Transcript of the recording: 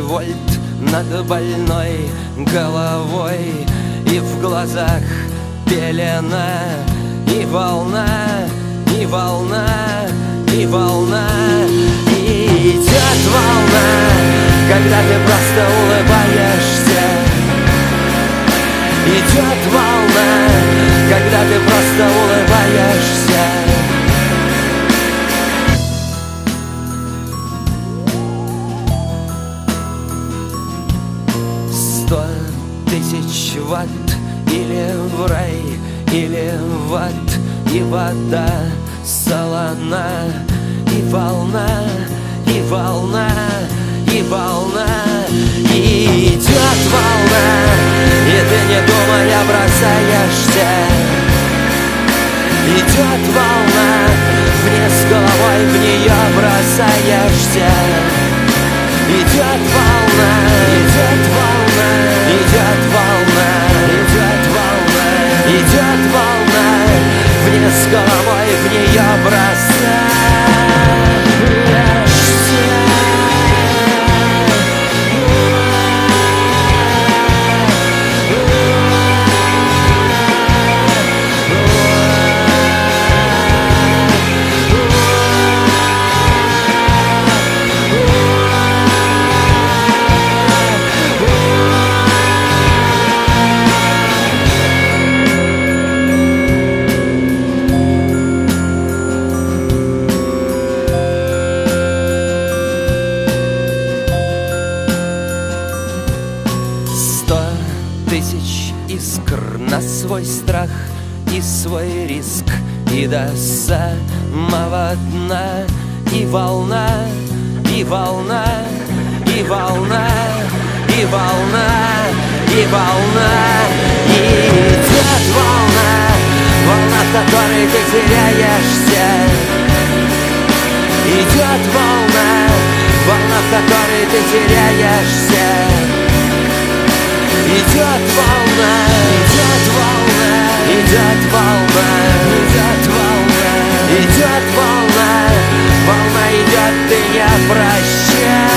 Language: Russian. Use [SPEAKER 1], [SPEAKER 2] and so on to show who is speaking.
[SPEAKER 1] вольт над больной головой, и в глазах пелена, и волна, и волна, и волна. И идет волна, когда ты просто улыбаешься. Идет волна, когда ты просто улыбаешься. 100 тысяч ватт, или в рай, или в ад, и вода солона, и волна, и волна, и волна. И идет волна, и ты, не думая, бросаешься. Идет волна, вниз головой в нее бросаешься. Идет волна, идет волна, идет волна, идет волна, идет волна, вниз головой в нее бросаешься. Тысяч искр на свой страх и свой риск, и до самого дна. И волна, и волна, и волна, и волна, и волна. И идет волна, волна, в которой ты теряешься. Идет волна, волна, в которой ты теряешься. Идет волна, идет волна, идет волна, идет волна, идет волна, волна идет, ты не прощай.